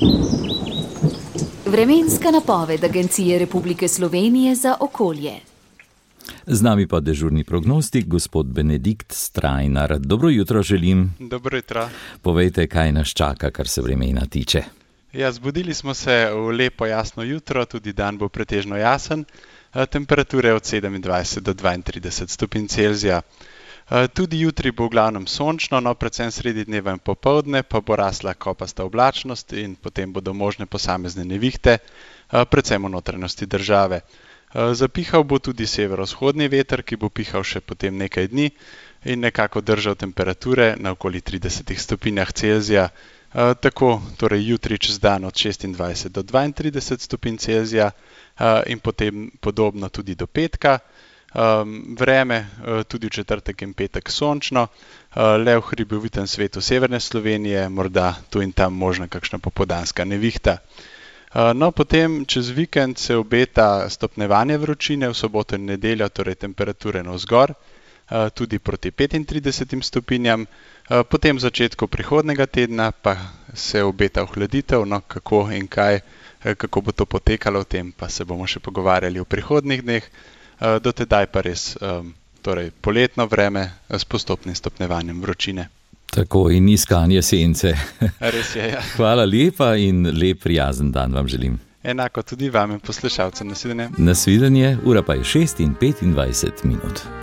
Vremenska napoved Agencije Republike Slovenije za okolje. Z nami pa dežurni prognostik, gospod Benedikt Strajnar. Dobro jutro želim. Dobro jutro. Povejte, kaj nas čaka, kar se vremena tiče. Ja, zbudili smo se v lepo jasno jutro, tudi dan bo pretežno jasen. Temperature od 27 do 32 stopinj Celzija. Tudi jutri bo v glavnem sončno, no predvsem sredi dneva in popoldne pa bo rasla kopasta oblačnost in potem bodo možne posamezne nevihte, predvsem v notranjosti države. Zapihal bo tudi severovzhodni veter, ki bo pihal še potem nekaj dni in nekako držal temperature na okoli 30 stopinjah Celzija. Tako torej jutri čez dan od 26 do 32 stopinj Celzija in potem podobno tudi do petka. Vreme tudi v četrtek in petek sončno, le v hribovitem svetu severne Slovenije, morda tu in tam možna kakšna popoldanska nevihta. No, potem čez vikend se obeta stopnjevanje vročine, v soboto in nedeljo torej temperature navzgor, tudi proti 35 stopinjam, potem v začetku prihodnega tedna pa se obeta ohladitev, no kako in kaj, kako bo to potekalo, o tem pa se bomo še pogovarjali v prihodnjih dneh. Do tedaj pa res torej poletno vreme s postopnim stopnjevanjem vročine. Tako in iskanje sence. Res je, ja. Hvala lepa in lep prijazen dan vam želim. Enako tudi vam in poslušalcem. Nasvidenje. Nasvidenje, ura pa je 6:25.